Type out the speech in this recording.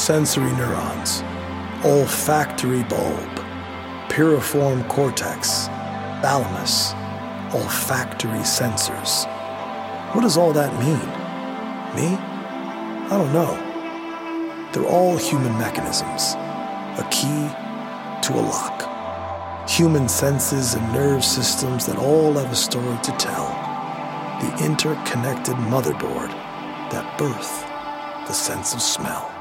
sensory neurons, olfactory bulb, piriform cortex, thalamus, olfactory sensors. What does all that mean? Me? I don't know. They're all human mechanisms, a key to a lock. Human senses and nerve systems that all have a story to tell. The interconnected motherboard that birthed the sense of smell.